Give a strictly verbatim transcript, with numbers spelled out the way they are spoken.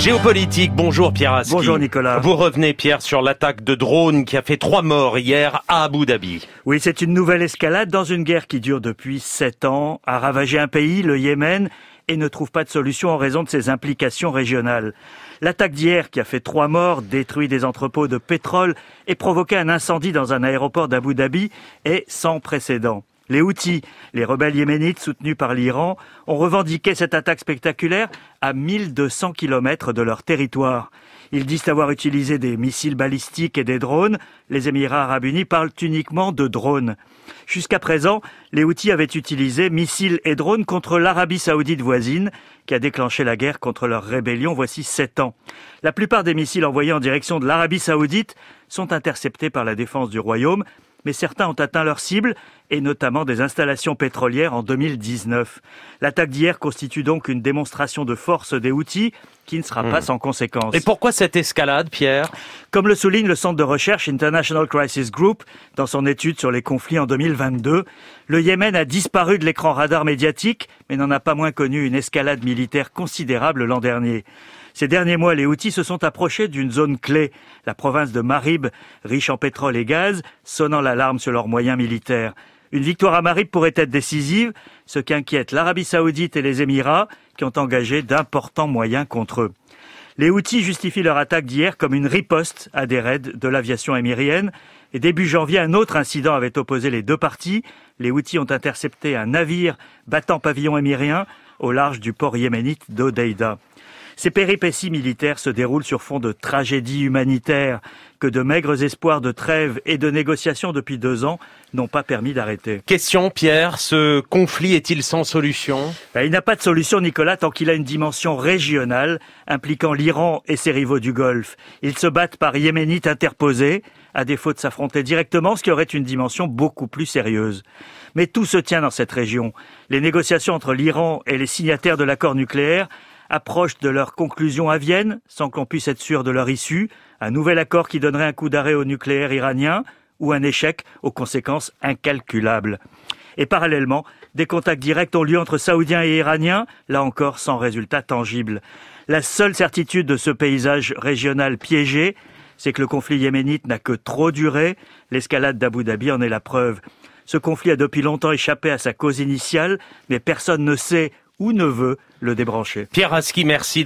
Géopolitique, bonjour Pierre Aski. Bonjour Nicolas. Vous revenez Pierre sur l'attaque de drone qui a fait trois morts hier à Abu Dhabi. Oui, c'est une nouvelle escalade dans une guerre qui dure depuis sept ans, a ravagé un pays, le Yémen, et ne trouve pas de solution en raison de ses implications régionales. L'attaque d'hier qui a fait trois morts, détruit des entrepôts de pétrole et provoqué un incendie dans un aéroport d'Abu Dhabi est sans précédent. Les Houthis, les rebelles yéménites soutenus par l'Iran, ont revendiqué cette attaque spectaculaire à mille deux cents kilomètres de leur territoire. Ils disent avoir utilisé des missiles balistiques et des drones. Les Émirats arabes unis parlent uniquement de drones. Jusqu'à présent, les Houthis avaient utilisé missiles et drones contre l'Arabie saoudite voisine, qui a déclenché la guerre contre leur rébellion voici sept ans. La plupart des missiles envoyés en direction de l'Arabie saoudite sont interceptés par la défense du royaume, mais certains ont atteint leur cible, et notamment des installations pétrolières en deux mille dix-neuf. L'attaque d'hier constitue donc une démonstration de force des Houthis qui ne sera mmh. pas sans conséquences. Et pourquoi cette escalade, Pierre ? Comme le souligne le centre de recherche International Crisis Group dans son étude sur les conflits en deux mille vingt-deux, le Yémen a disparu de l'écran radar médiatique, mais n'en a pas moins connu une escalade militaire considérable l'an dernier. Ces derniers mois, les Houthis se sont approchés d'une zone clé, la province de Marib, riche en pétrole et gaz, sonnant l'alarme sur leurs moyens militaires. Une victoire à Marib pourrait être décisive, ce qui inquiète l'Arabie saoudite et les Émirats, qui ont engagé d'importants moyens contre eux. Les Houthis justifient leur attaque d'hier comme une riposte à des raids de l'aviation émirienne. Et début janvier, un autre incident avait opposé les deux parties. Les Houthis ont intercepté un navire battant pavillon émirien au large du port yéménite d'Hodeïda. Ces péripéties militaires se déroulent sur fond de tragédies humanitaires que de maigres espoirs de trêve et de négociations depuis deux ans n'ont pas permis d'arrêter. Question, Pierre, ce conflit est-il sans solution ? Ben, il n'a pas de solution, Nicolas, tant qu'il a une dimension régionale impliquant l'Iran et ses rivaux du Golfe. Ils se battent par yéménites interposés, à défaut de s'affronter directement, ce qui aurait une dimension beaucoup plus sérieuse. Mais tout se tient dans cette région. Les négociations entre l'Iran et les signataires de l'accord nucléaire approchent de leur conclusion à Vienne, sans qu'on puisse être sûr de leur issue, un nouvel accord qui donnerait un coup d'arrêt au nucléaire iranien, ou un échec aux conséquences incalculables. Et parallèlement, des contacts directs ont lieu entre Saoudiens et Iraniens, là encore sans résultat tangible. La seule certitude de ce paysage régional piégé, c'est que le conflit yéménite n'a que trop duré, l'escalade d'Abu Dhabi en est la preuve. Ce conflit a depuis longtemps échappé à sa cause initiale, mais personne ne sait ou ne veut le débrancher. Pierre Aski, merci.